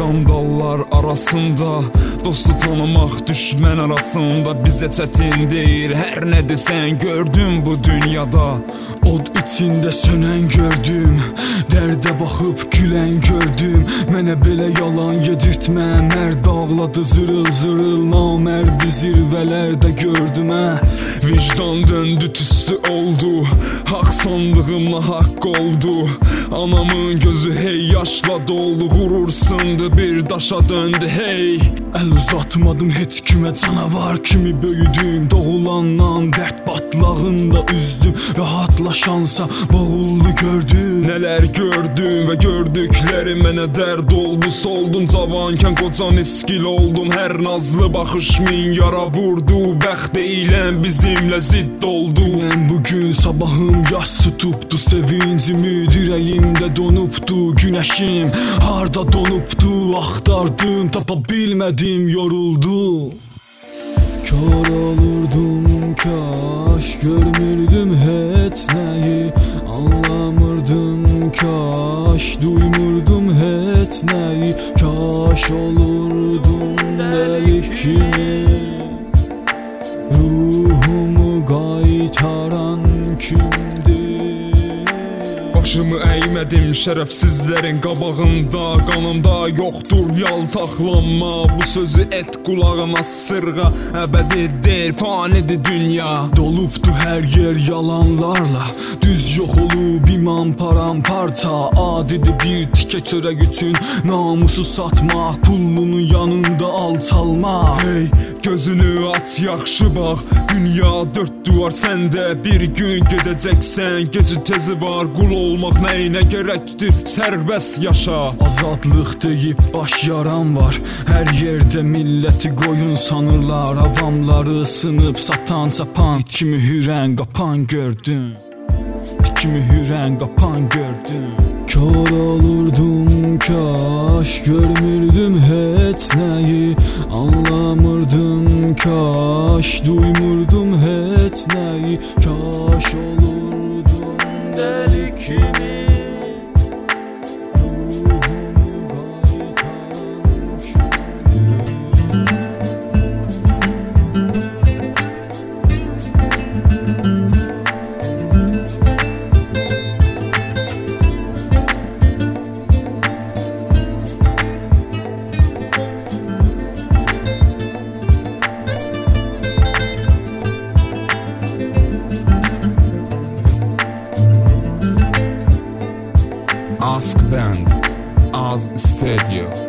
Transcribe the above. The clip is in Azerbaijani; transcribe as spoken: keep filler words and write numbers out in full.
Skandallar arasında, dostu tanımaq düşmən arasında bizə çətin deyil, hər nə desən gördüm bu dünyada. Od içində sönən gördüm, dərdə baxıb gülən gördüm. Mənə belə yalan yedirtmə, mərd ağladı zırıl zırıl, namərdi zirvələrdə gördüm hə. Vicdan döndü tüssü oldu, haqq sandığımla haqq oldu. Anamın gözü hey yaşla doldu, qurur sındı bir daşa döndü hey. Əl uzatmadım heç kimə, canavar kimi böyüdüm. Doğulandan dərd batlağında üzdüm, rahatlaşansa boğuldu gördüm. Nələr gördüm və gördükləri mənə dərd oldu. Soldum cavankən qoca niskil oldum, hər nazlı baxış min yara vurdu. Bəxt eylən bizimlə zidd oldu. Mən bugün sabahım yas tutubdu, sevincimi dirəyimdə donubdu. Günəşim harda donubdu, axtardım tapa bilmədim, yoruldu. Kör olurdum kaş, görmürdüm heç nəyi, anlamırdım kaş, duymurdum heç nəyi. Kaş olurdum dəli kimi, ruhumu qaytaran kimdir? Başımı əymədim şərəfsizlərin qabağında, qanımda yoxdur yaltaqlanma. Bu sözü et qulağına sırğa, əbədidir, fanidir dünya. Dolubdu hər yer yalanlarla, düz yox olub iman paramparça. Adidir bir tikə çörək üçün namusu satmaq, pullunun yanında alçalmaq. Hey, gözünü aç yaxşı bax, dünya dörd duvar, səndə bir gün gedəcəksən. Gecə tezi var, qul olmaq nəyinə gərəkdir, sərbəst yaşa. Azadlıq deyib baş yaran var, hər yerdə milləti qoyun sanırlar. Avamları sınıb satan çapan, kimi hürən qapan gördüm, kimi hürən qapan gördüm. Kör olurdum kaş, görmürdüm heç nəyi, anlamırdım kaş, duymurdum heç nəyi. Kaş olurdum dəli kimi, ruhumu qaytaran kimdir? Ask Band, Az Studio.